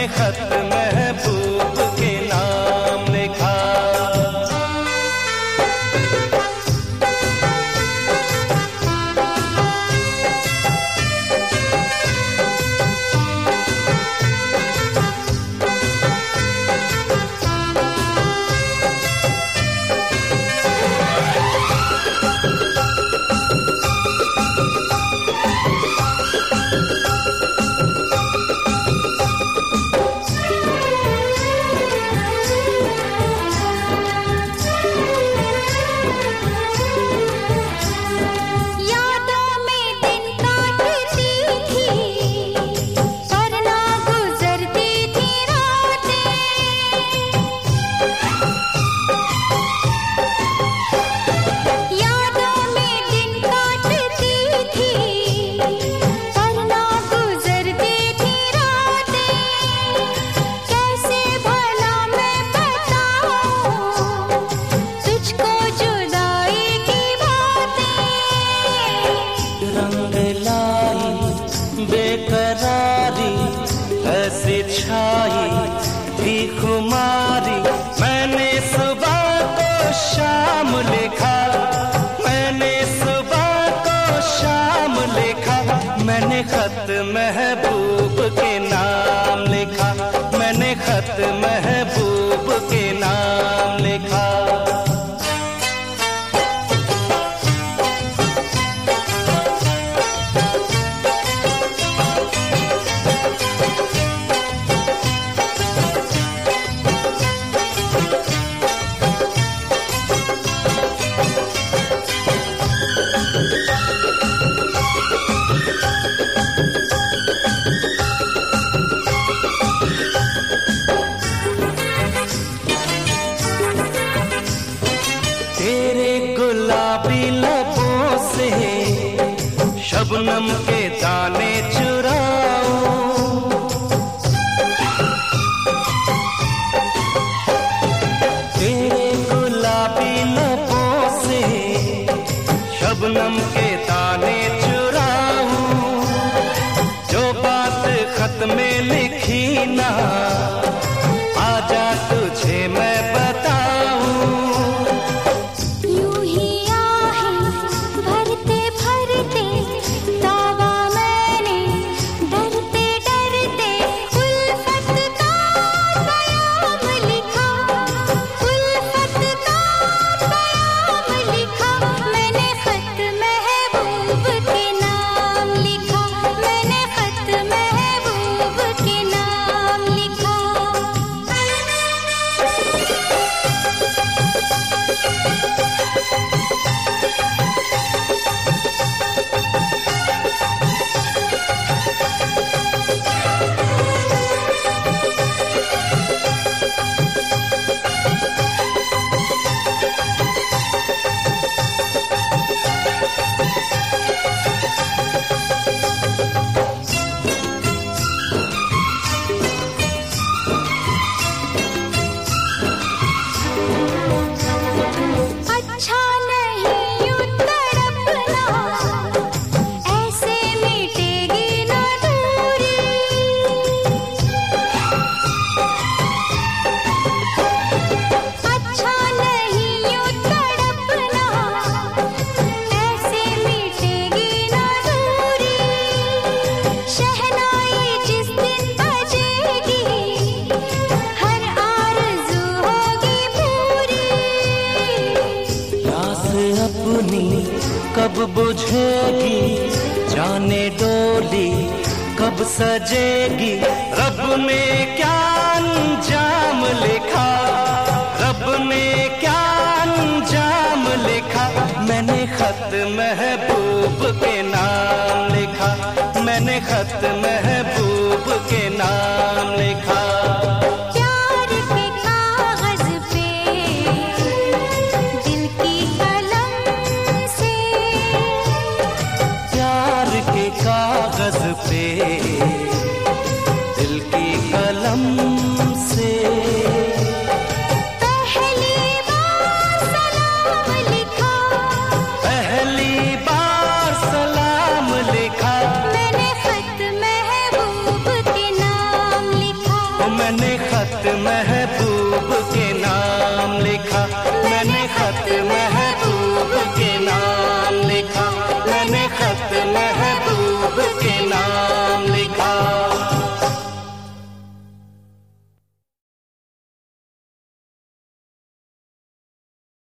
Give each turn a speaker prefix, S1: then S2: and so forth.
S1: मैंने खत महबूब के नाम लिखा। बेकरारी ऐसी छाई थी खुमारी, मैंने सुबह को शाम लिखा, मैंने सुबह को शाम लिखा, मैंने खत महबूब के नाम लिखा, मैंने खत महबूब के नाम लिखा। गुलाबी लबों से शबनम के दाने चुराऊं, तेरे गुलाबी लबों से शबनम के दाने चुराऊं, जो बात खत में लिखी ना आजा तुझे मैं बताऊं। कब बुझेगी जाने डोली, कब सजेगी, रब ने क्या अंजाम लिखा, रब ने क्या अंजाम लिखा, मैंने खत महबूब के नाम लिखा, मैंने खत महबूब के नाम लिखा। कागज पे दिल की कलम से पहली बार सलाम लिखा, पहली बार सलाम लिखा, मैंने खत महबूब के नाम लिखा। मैंने खत महबूब के नाम लिखा।